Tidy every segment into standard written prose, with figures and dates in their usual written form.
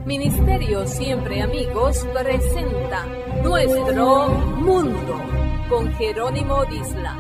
Ministerio Siempre Amigos presenta Nuestro Mundo con Jerónimo Disla.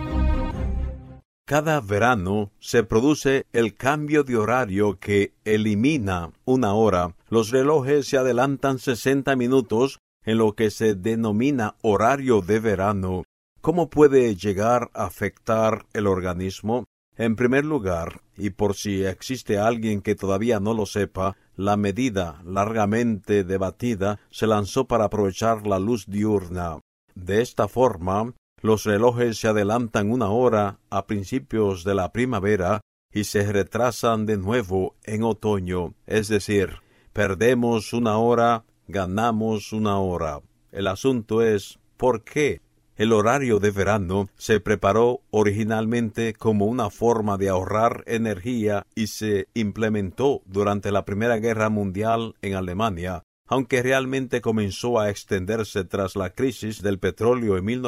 Cada verano se produce el cambio de horario que elimina una hora. Los relojes se adelantan 60 minutos en lo que se denomina horario de verano. ¿Cómo puede llegar a afectar el organismo? En primer lugar, y por si existe alguien que todavía no lo sepa, la medida largamente debatida se lanzó para aprovechar la luz diurna. De esta forma, los relojes se adelantan una hora a principios de la primavera y se retrasan de nuevo en otoño, es decir, perdemos una hora, ganamos una hora. El asunto es, ¿por qué? El horario de verano se preparó originalmente como una forma de ahorrar energía y se implementó durante la Primera Guerra Mundial en Alemania, aunque realmente comenzó a extenderse tras la crisis del petróleo en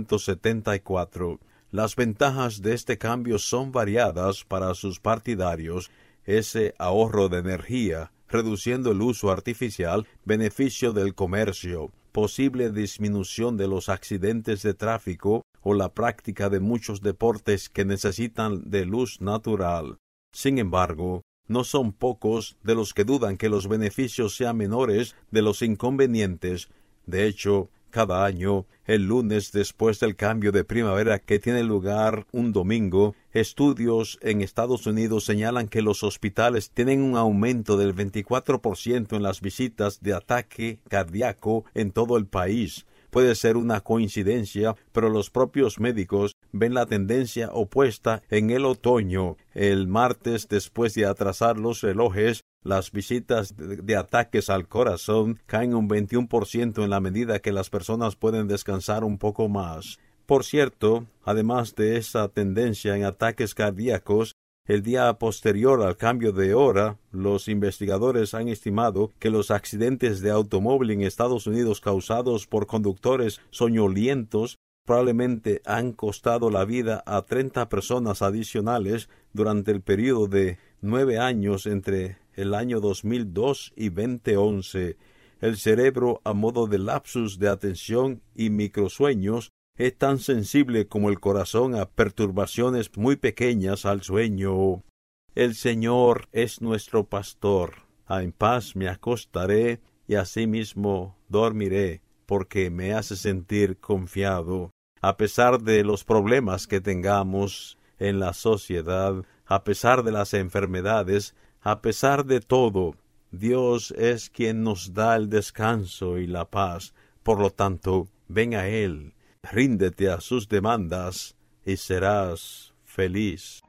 1974. Las ventajas de este cambio son variadas para sus partidarios: ese ahorro de energía, reduciendo el uso artificial, beneficio del comercio, posible disminución de los accidentes de tráfico o la práctica de muchos deportes que necesitan de luz natural. Sin embargo, no son pocos de los que dudan que los beneficios sean menores de los inconvenientes. De hecho, cada año, el lunes después del cambio de primavera que tiene lugar un domingo, estudios en Estados Unidos señalan que los hospitales tienen un aumento del 24% en las visitas de ataque cardíaco en todo el país. Puede ser una coincidencia, pero los propios médicos ven la tendencia opuesta en el otoño. El martes, después de atrasar los relojes, las visitas de ataques al corazón caen un 21% en la medida que las personas pueden descansar un poco más. Por cierto, además de esa tendencia en ataques cardíacos, el día posterior al cambio de hora, los investigadores han estimado que los accidentes de automóvil en Estados Unidos causados por conductores soñolientos probablemente han costado la vida a 30 personas adicionales durante el periodo de 9 años entre el año 2002 y 2011. El cerebro, a modo de lapsus de atención y microsueños, es tan sensible como el corazón a perturbaciones muy pequeñas al sueño. El Señor es nuestro pastor. En paz me acostaré y asimismo dormiré, porque me hace sentir confiado. A pesar de los problemas que tengamos en la sociedad, a pesar de las enfermedades, a pesar de todo, Dios es quien nos da el descanso y la paz. Por lo tanto, ven a Él. Ríndete a sus demandas y serás feliz.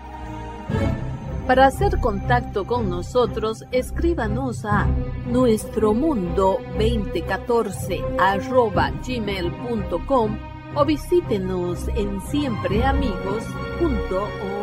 Para hacer contacto con nosotros, escríbanos a nuestromundo2014@gmail.com o visítenos en siempreamigos.org.